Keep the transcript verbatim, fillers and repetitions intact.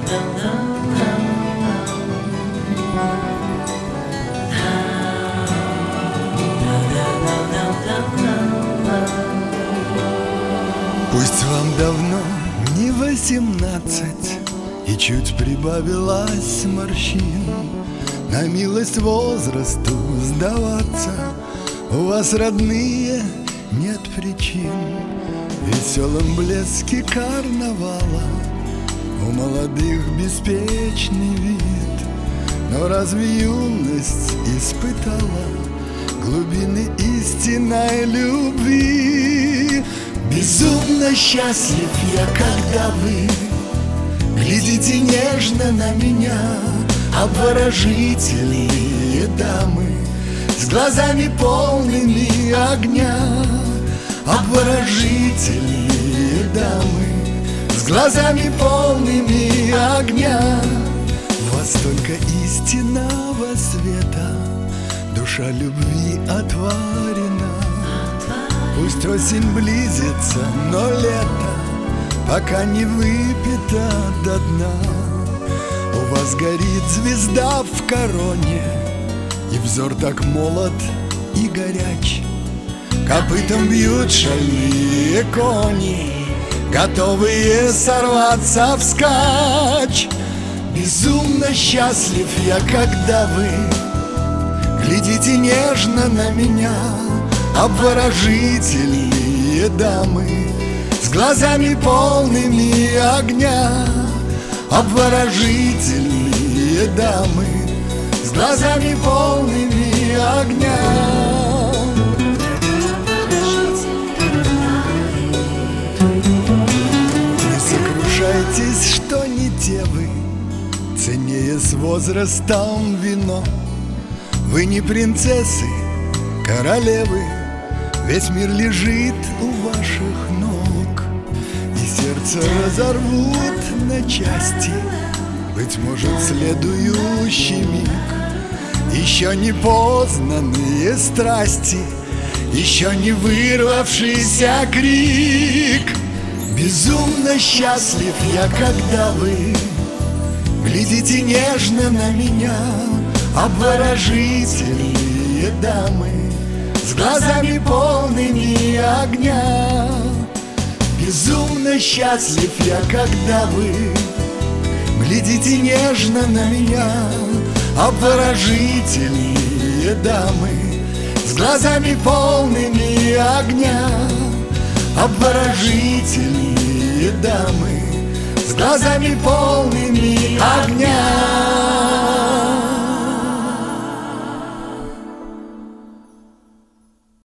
Пусть вам давно не восемнадцать, и чуть прибавилась морщин, на милость возрасту сдаваться у вас, родные, нет причин. В веселом блеске карнавала у молодых беспечный вид, но разве юность испытала глубины истинной любви? Безумно счастлив я, когда вы глядите нежно на меня, обворожительные дамы с глазами полными огня. Обворожительные дамы с глазами полными огня. В вас только истинного света душа любви отварена. Пусть осень близится, но лето пока не выпито до дна. У вас горит звезда в короне, и взор так молод и горяч. Копытом бьют шальные кони, готовые сорваться вскачь. Безумно счастлив я, когда вы глядите нежно на меня, обворожительные дамы с глазами полными огня. Обворожительные дамы с глазами полными огня. Не сокрушайтесь, что не те вы, ценнее с возрастом вино. Вы не принцессы, королевы, весь мир лежит у ваших ног, и сердце разорвут на части, быть может, следующий миг. Еще не познанные страсти, еще не вырвавшийся крик. Безумно счастлив я, когда вы глядите нежно на меня, обворожительные дамы с глазами полными огня. Безумно счастлив я, когда вы глядите нежно на меня, обворожительные дамы с глазами полными огня. Обворожительные дамы с глазами полными огня.